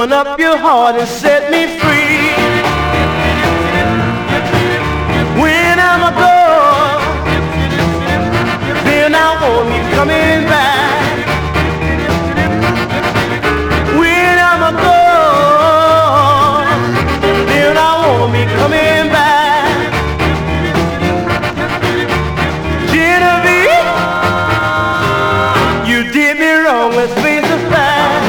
open up your heart and set me free. When I'm gone, then I won't be coming back. When I'm gone, then I won't be coming back. Genevieve, you did me wrong, let's face the fact.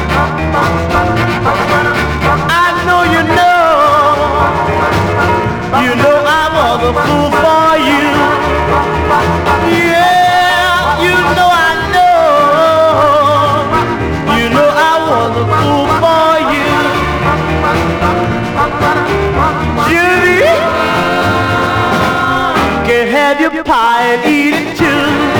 I know you know I was a fool for you. Yeah, you know I was a fool for you. Genevieve, can have your pie and eat it too.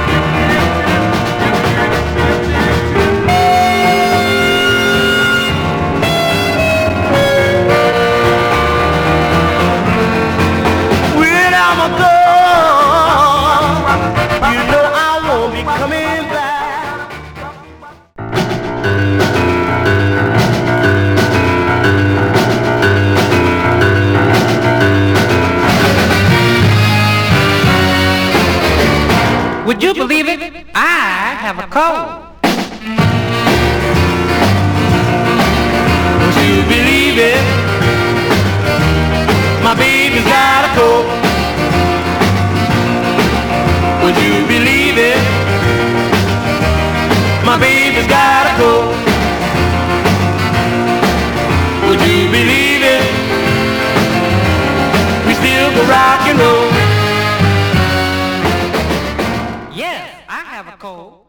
Would you believe it? I have a cold. Would you believe it? My baby's got a cold. Would you believe it? My baby's got a cold. Would you believe it? We still go rock and roll. Yes, I have a cold.